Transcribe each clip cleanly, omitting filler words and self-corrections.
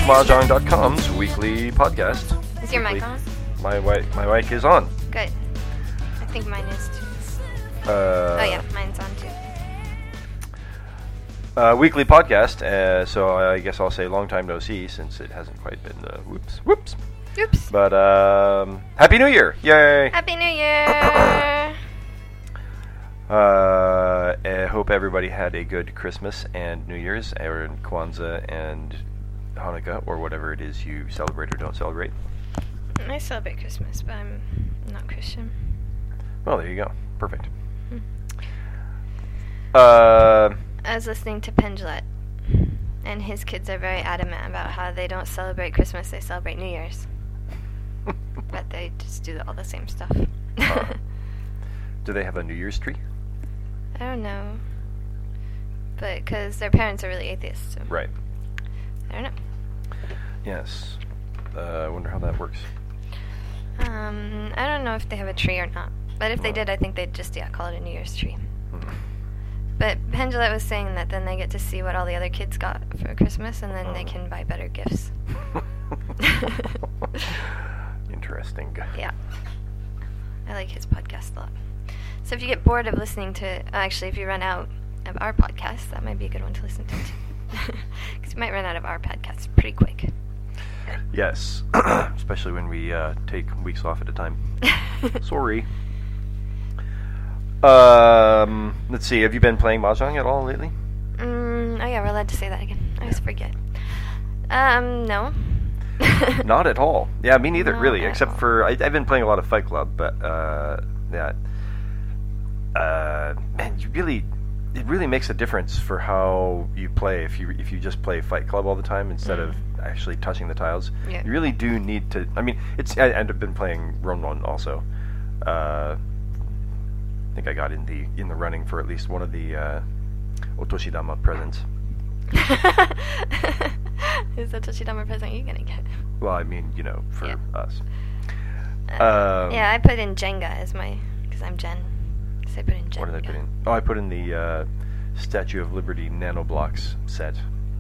Mahjong.com's weekly podcast. Is your mic on? My mic is on. Good. I think mine is too. Oh yeah, mine's on too. Weekly podcast. So I guess I'll say long time no see, since it hasn't quite been. Whoops. But Happy New Year! Yay! Happy New Year! I hope everybody had a good Christmas and New Year's, or Kwanzaa and Hanukkah, or whatever it is you celebrate or don't celebrate. I celebrate Christmas, but I'm not Christian. Well, there you go. Perfect. I was listening to Pendulette, and his kids are very adamant about how they don't celebrate Christmas, they celebrate New Year's. But they just do all the same stuff. Do they have a New Year's tree? I don't know. But because their parents are really atheists. So Right. I don't know. Yes. I wonder how that works. I don't know if they have a tree or not. But if they did, I think they'd just call it a New Year's tree. But Pendulette was saying that then they get to see what all the other kids got for Christmas, and then they can buy better gifts. Interesting. Yeah. I like his podcast a lot. So if you get bored of listening to... Actually, if you run out of our podcast, that might be a good one to listen to. Because you might run out of our podcast pretty quick. Yes. Especially when we take weeks off at a time. Sorry. Let's see. Have you been playing Mahjong at all lately? Oh yeah, we're allowed to say that again. I always forget. No. Not at all. Yeah, me neither, Not really. at Except all. for I've been playing a lot of Fight Club, but yeah. Man, it really makes a difference for how you play if you just play Fight Club all the time instead of actually touching the tiles. Yeah. You really do need to. I mean, I've been playing Ronron also. I think I got in the running for at least one of the Otoshidama presents. Who's the Toshidama present you gonna get? Well, I mean, for us. Yeah, I put in Jenga as my... Because I'm Jen. So I put in Jenga. What did I put in? Oh, I put in the Statue of Liberty Nanoblocks set.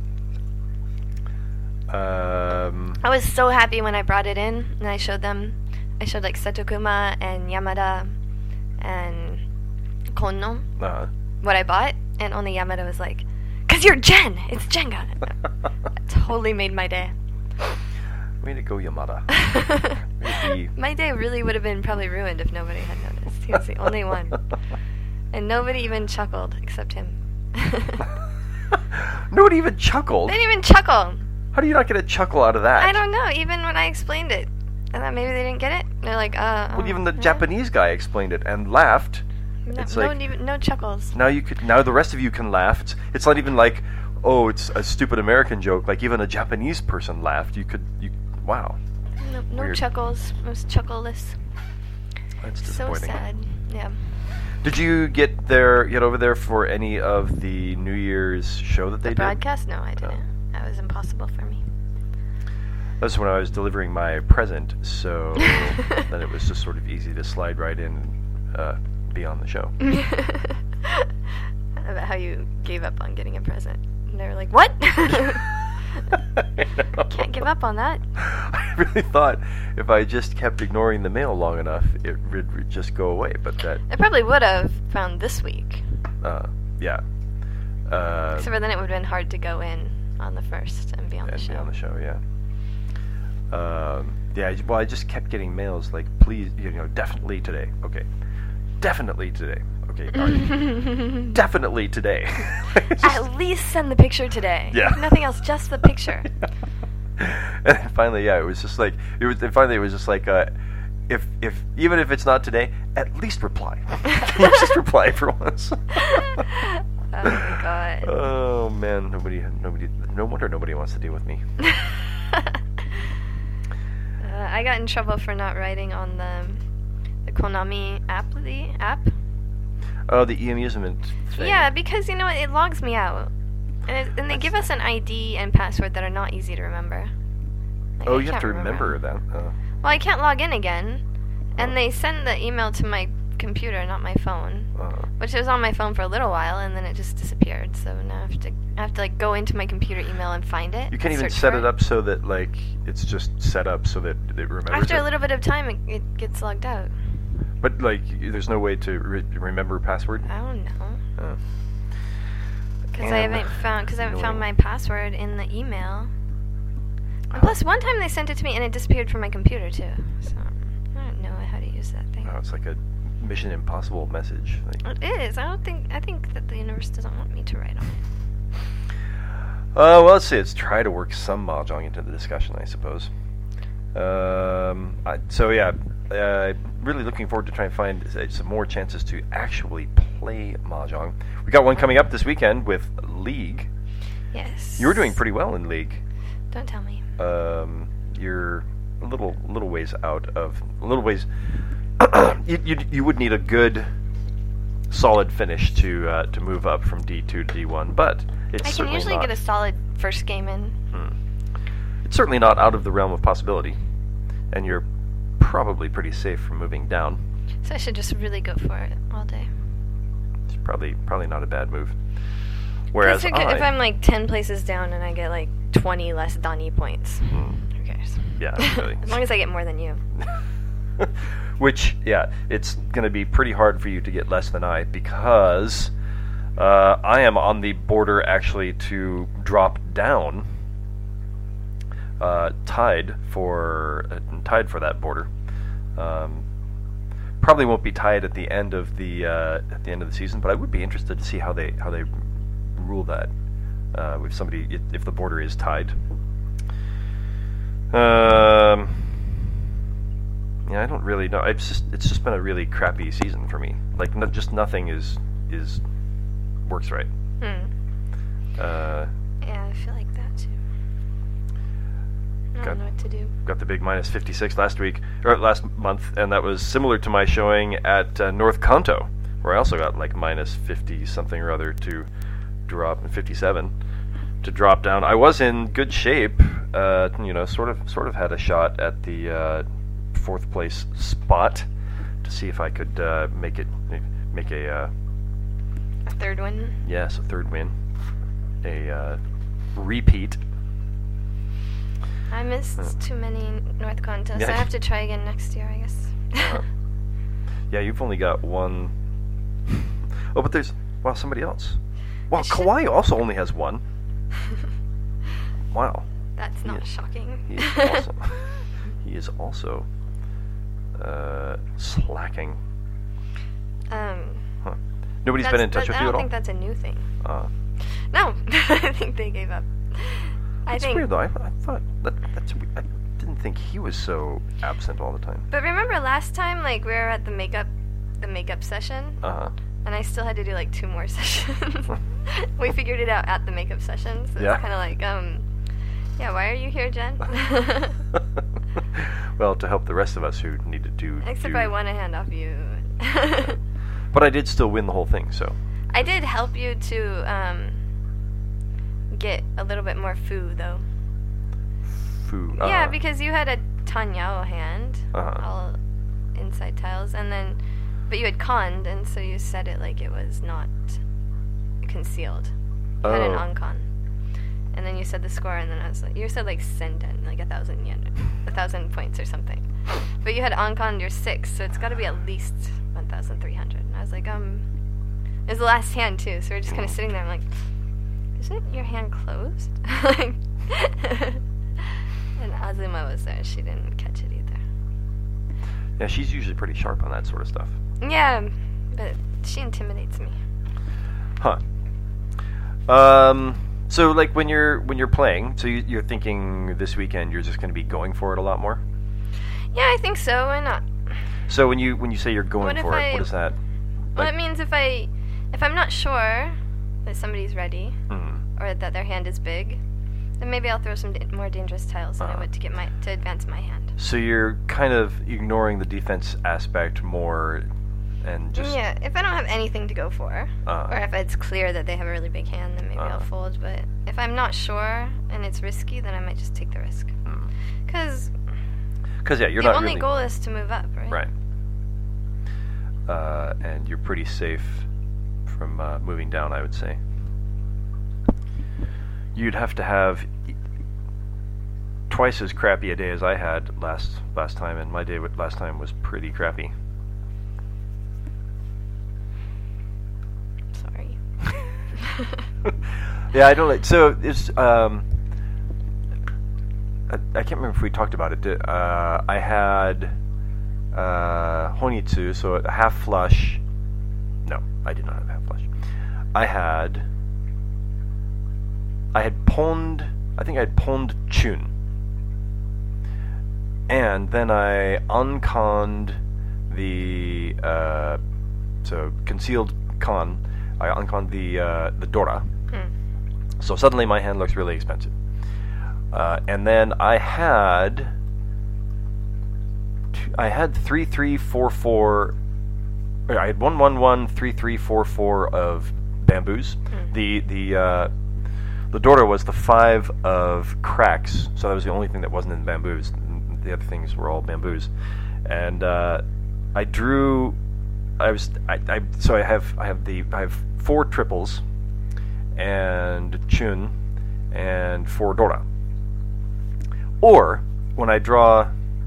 I was so happy when I brought it in, and I showed like Setokuma and Yamada and Konno what I bought, and only Yamada was like, "'Cause you're Jen! It's Jenga!" That totally made my day. Way to go, Yamada. My day really would have been probably ruined if nobody had noticed. He was the only one. And nobody even chuckled except him. Nobody even chuckled? They didn't even chuckle. How do you not get a chuckle out of that? I don't know, even when I explained it. I thought maybe they didn't get it. They're like, Well, even the Japanese guy explained it and laughed. No chuckles. Now the rest of you can laugh. It's not even like, oh, it's a stupid American joke. Like, even a Japanese person laughed. Wow. No Weird. chuckles. It was chuckleless. That's So disappointing. sad. Yeah. Did you get over there for any of the New Year's show that they The did? broadcast? No, I didn't. That was impossible for me. That was when I was delivering my present, so then it was just sort of easy to slide right in and be on the show. About how you gave up on getting a present. And they were like, what? Can't give up on that. I really thought if I just kept ignoring the mail long enough, it would just go away, but that... I probably would have found this week. Yeah. Except for then it would have been hard to go in on the 1st and be on the show. Be on the show, yeah. Well, I just kept getting mails like, please, definitely today. Okay. Definitely today. Okay. All right. Definitely today. At least send the picture today. Yeah. If nothing else, just the picture. And finally, it was just like, if even if it's not today, at least reply. Can you just reply for once? Oh my god. Oh man, nobody. No wonder nobody wants to deal with me. I got in trouble for not writing on the Konami app. The app. Oh, the e-amusement thing. Yeah, because you know what, it logs me out, and they give us an ID and password that are not easy to remember. Like, You have to remember that. Well, I can't log in again, and they send the email to my computer, not my phone. Which was on my phone for a little while, and then it just disappeared. So now I have to like go into my computer email and find it. You can't even set it up so that like it's just set up so that it remembers. After a little bit of time, it gets logged out. But like, there's no way to remember a password. I don't know. Because I haven't found my password in the email. And plus, one time they sent it to me and it disappeared from my computer too. So I don't know how to use that thing. Oh, it's like a Mission Impossible message. It is. I think that the universe doesn't want me to write on it. Well, let's see. Let's try to work some mahjong into the discussion, I suppose. Really looking forward to trying to find some more chances to actually play mahjong. We got one coming up this weekend with League. Yes. You were doing pretty well in League. Don't tell me. You're a little ways out of a little ways. you would need a good, solid finish to move up from D2 to D1, but it's I can usually get a solid first game in. It's certainly not out of the realm of possibility, and you're probably pretty safe from moving down. So I should just really go for it all day. It's probably not a bad move. Whereas if I'm like 10 places down and I get like 20 less Dani points, who cares? Yeah, really. As long as I get more than you. Which, yeah, it's going to be pretty hard for you to get less than I, because I am on the border actually to drop down, tied for that border. Probably won't be tied at the end of the season, but I would be interested to see how they rule that with somebody if the border is tied. Yeah, I don't really know. It's just been a really crappy season for me. Like, nothing is works right. Yeah, I feel like that too. I don't know what to do. Got the big minus 56 last month, and that was similar to my showing at North Kanto, where I also got like minus 50 something or other to drop, 57 to drop down. I was in good shape. Sort of had a shot at the fourth place spot to see if I could make a third win. Yes, a third win, a repeat. I missed too many North contests. Yeah. I have to try again next year, I guess. Yeah, you've only got one. Oh, but there's somebody else. Wow, Kauai also only has one. Wow. That's not shocking. He is also slacking. Nobody's been in touch with you at all? I don't think that's a new thing. No, I think they gave up. It's weird though. I thought that's weird. I didn't think he was so absent all the time. But remember last time, like we were at the makeup session, and I still had to do like 2 more sessions. We figured it out at the makeup session, so it's kind of like, yeah, why are you here, Jen? Well, to help the rest of us who need to do. Except I want a hand off you. But I did still win the whole thing, so. I did help you to get a little bit more foo, though. Foo? Yeah, because you had a Tanyao hand, all inside tiles, but you had conned, and so you said it like it was not concealed. You had an on-con. And then you said the score, and then I was like, you said like Senden, like 1,000 yen, 1,000 points or something. But you had on-con your 6, so it's got to be at least 1,300. And I was like, it was the last hand too, so we're just kind of sitting there. I'm like, isn't your hand closed? And Azuma was there. She didn't catch it either. Yeah, she's usually pretty sharp on that sort of stuff. Yeah, but she intimidates me. Huh. So like when you're playing, so you're thinking this weekend you're just going to be going for it a lot more? Yeah, I think so. Why not? So when you say you're going for it, what is that? Well, it means if I'm not sure that somebody's ready or that their hand is big, then maybe I'll throw some more dangerous tiles than I would to advance my hand. So you're kind of ignoring the defense aspect more, and just if I don't have anything to go for, or if it's clear that they have a really big hand, then maybe I'll fold. But if I'm not sure and it's risky, then I might just take the risk. Because you're the not only really... goal is to move up, right? Right. and you're pretty safe from moving down, I would say. You'd have to have twice as crappy a day as I had last time, and my day last time was pretty crappy. Sorry. Yeah, I don't like. So it's I can't remember if we talked about it. I had Honitsu, so a half flush. No, I did not have a half flush. I had pawned. I think I had pawned Chun, and then I unconned the so concealed con. I unconned the Dora. So suddenly my hand looks really expensive. And then I had 3 3 4 4. I had 1 1 1 3 3 4 4 of bamboos. The Dora was the 5 of cracks, so that was the only thing that wasn't in bamboos. The other things were all bamboos, and I drew. So I have 4 triples and Chun and 4 Dora. Or when I draw,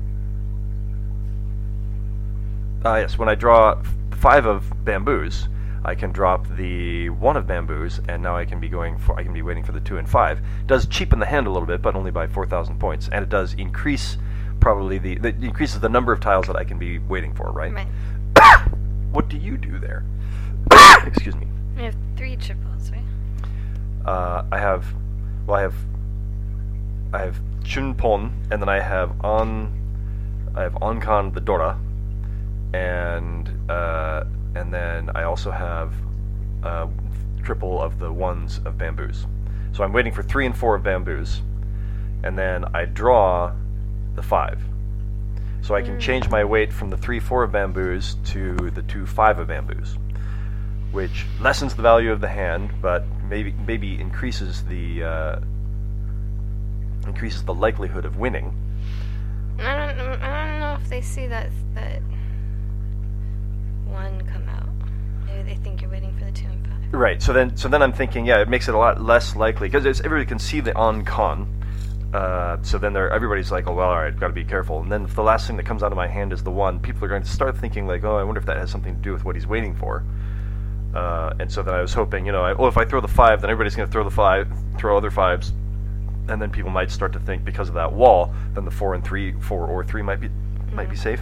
when I draw 5 of bamboos, I can drop the 1 of bamboos, and now I can be waiting for the 2 and 5. It does cheapen the hand a little bit, but only by 4,000 points, and it does increase probably it increases the number of tiles that I can be waiting for, right? Right. What do you do there? Excuse me. You have 3 triples, right? I have Chun Pon, and then I have Oncon the Dora, and then I also have triple of the 1s of bamboos. So I'm waiting for 3 and 4 of bamboos, and then I draw the 5. So I can change my weight from the 3 4 of bamboos to the 2 5 of bamboos, which lessens the value of the hand, but maybe increases the likelihood of winning. I don't know if they see that 1 come out. Maybe they think you're waiting for the 2 and 5. Right. So then I'm thinking, yeah, it makes it a lot less likely because everybody can see the on-con. So then everybody's like, oh well, all right, got to be careful. And then if the last thing that comes out of my hand is the 1, people are going to start thinking like, oh, I wonder if that has something to do with what he's waiting for. And so then I was hoping, if I throw the 5, then everybody's going to throw other 5s, and then people might start to think because of that wall, then the 4 or 3 might be safe.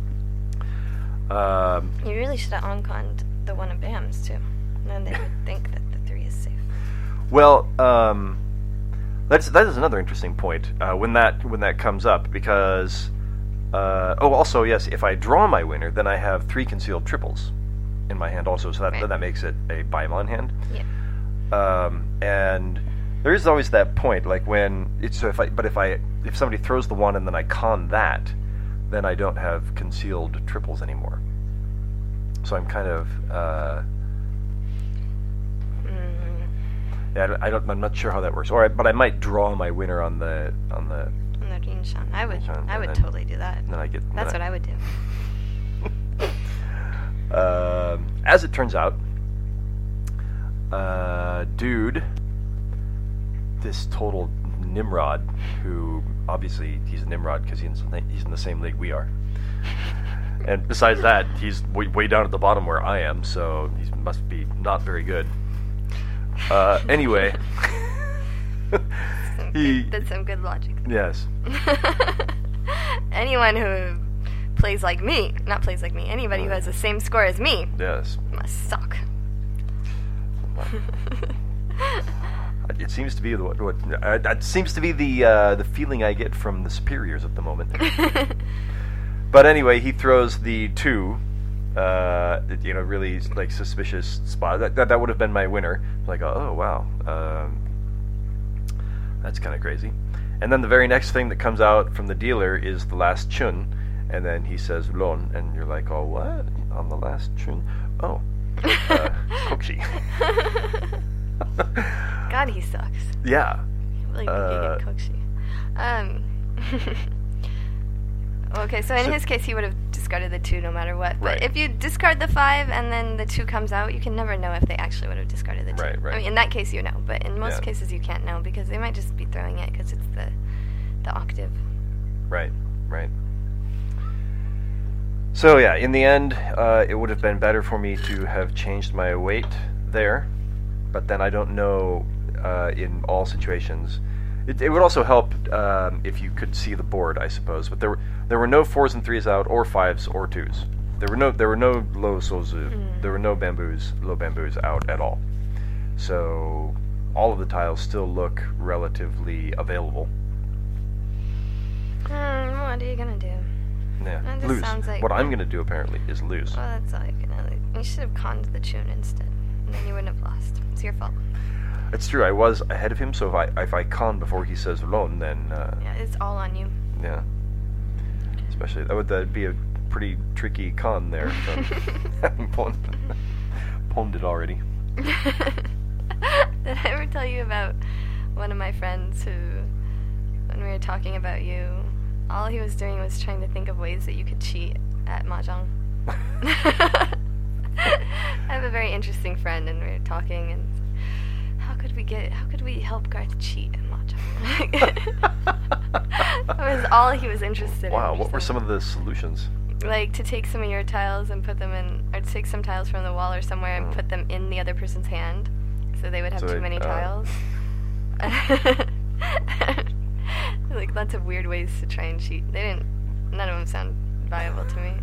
You really should have on-conned the 1 of Bams too. Then they would think that the 3 is safe. Well, that is another interesting point when that comes up, because also yes, if I draw my winner, then I have 3 concealed triples in my hand also, so that makes it a Baimon hand. Yeah. And there is always that point, like when it's if somebody throws the 1 and then I con that, then I don't have concealed triples anymore. So I'm kind of I'm not sure how that works. But I might draw my winner on the Rinshan. I would totally do that. That's what I would do. As it turns out, dude, this total Nimrod, who obviously he's a Nimrod because he's in the same league we are, and besides that, he's way down at the bottom where I am, so he must be not very good. Anyway, that's some good logic. Yes. Anyone who plays like me, anybody who has the same score as me, yes, must suck. It seems to be that seems to be the feeling I get from the superiors at the moment. But anyway, he throws the 2, really like suspicious spot. That would have been my winner. Like, oh wow, that's kind of crazy. And then the very next thing that comes out from the dealer is the last Chun, and then he says Lon, and you're like, oh what? On the last Chun? Oh, Kokshi. God, he sucks. Yeah. I really think you get Kokshi. Okay, so in his case, he would have discarded the 2 no matter what. But if you discard the 5 and then the 2 comes out, you can never know if they actually would have discarded the 2. Right. I mean, in that case you know, but in most cases you can't know because they might just be throwing it because it's the octave. Right. So yeah, in the end, it would have been better for me to have changed my weight there, but then I don't know in all situations. It would also help if you could see the board, I suppose. But there were no 4s and 3s out, or 5s or 2s. There were no low sozu. There were no low bamboos out at all. So all of the tiles still look relatively available. What are you gonna do? Yeah, lose. Like what I'm gonna do apparently is lose. Well, that's all you can do. You should have conned the tune instead, and then you wouldn't have lost. It's your fault. It's true. I was ahead of him, so if I con before he says lon, then yeah, it's all on you. Yeah. Especially that'd be a pretty tricky con there. Having pawned it already. Did I ever tell you about one of my friends who, when we were talking about you, all he was doing was trying to think of ways that you could cheat at mahjong? I have a very interesting friend, and we were talking, and how could we help Garth cheat at mahjong? That was all he was interested in. Wow, what were some of the solutions? Like to take some of your tiles and put them in, or to take some tiles from the wall or somewhere and put them in the other person's hand, so they would have too many tiles. Like lots of weird ways to try and cheat. None of them sound viable to me.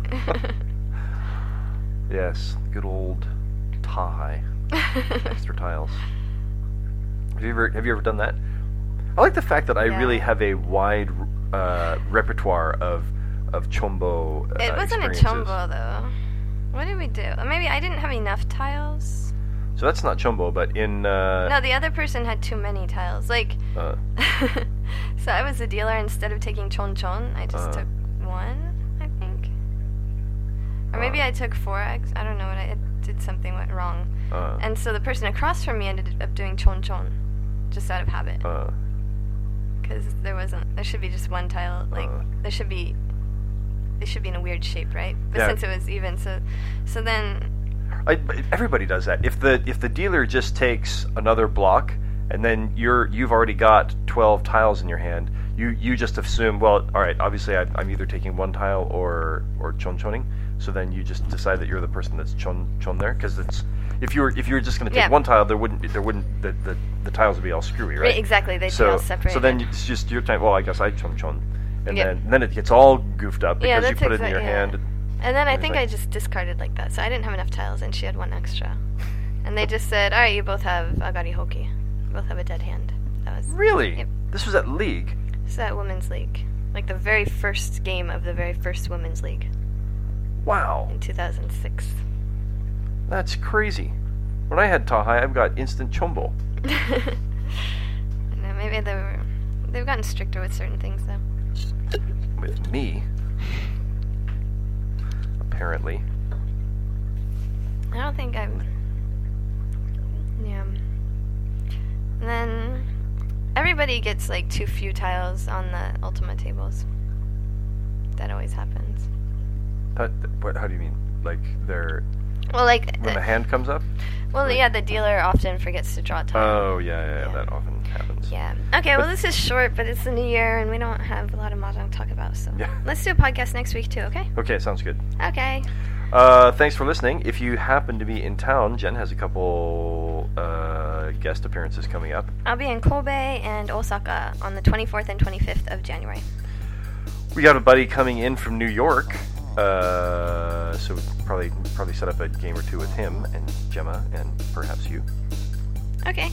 Yes, good old tie. Extra tiles. Have you ever done that? I like the fact that I really have a wide repertoire of chombo It wasn't a chombo though. What did we do? Maybe I didn't have enough tiles. So that's not chombo, but in... No, the other person had too many tiles. Like... So I was the dealer. Instead of taking chon, I just took 1, I think. Or maybe I took 4. I don't know. I did something went wrong. And so the person across from me ended up doing chon, just out of habit. Because there should be just 1 tile. Like, they should be in a weird shape, right? But since it was even, so then... everybody does that. If the dealer just takes another block, and then you've already got 12 tiles in your hand, you just assume, well, all right, obviously I'm either taking 1 tile or choning. So then you just decide that you're the person that's chon there, because it's if you were just going to take 1 tile, the tiles would be all screwy, right? Exactly, they'd be all separated. So then it's just your time. Well, I guess I chon, and then it gets all goofed up because you put it in your hand. And then I think I just discarded like that. So I didn't have enough tiles, and she had 1 extra. And they just said, all right, you both have agari hoki. You both have a dead hand. That was really? Yep. This was at League? This was at Women's League. Like the very first game of the very first Women's League. Wow. In 2006. That's crazy. When I had Tahai, I've got instant chombo. No, maybe they've gotten stricter with certain things, though. With me? Apparently. I don't think I'm... Yeah. And then everybody gets like too few tiles on the Ultima tables. That always happens. How do you mean? Like they're... Well, like... When the hand comes up? Well, yeah, the dealer often forgets to draw tiles. Oh, yeah, that often happens. Yeah. Okay, well, this is short, but it's the new year, and we don't have a lot of mahjong to talk about, so... Yeah. Let's do a podcast next week, too, okay? Okay, sounds good. Okay. Thanks for listening. If you happen to be in town, Jen has a couple guest appearances coming up. I'll be in Kobe and Osaka on the 24th and 25th of January. We got a buddy coming in from New York, so we'll probably set up a game or 2 with him and Gemma and perhaps you. Okay.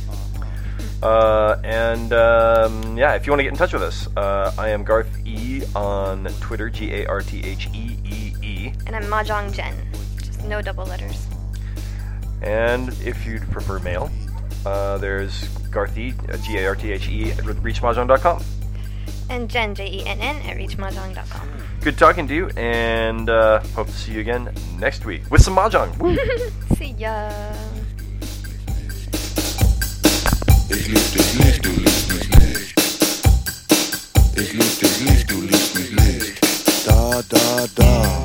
If you want to get in touch with us, I am Garth E on Twitter, GartheEE. And I'm Mahjong Jen, just no double letters. And if you'd prefer mail, there's Garthy, GarThe, at reachmahjong.com. And Jen, JENN, at reachmahjong.com. Good talking to you, and hope to see you again next week with some mahjong. Woo! See ya. Es licht, du liebst mich nicht. Es liegt, du liebst mich nicht. Da, da, da.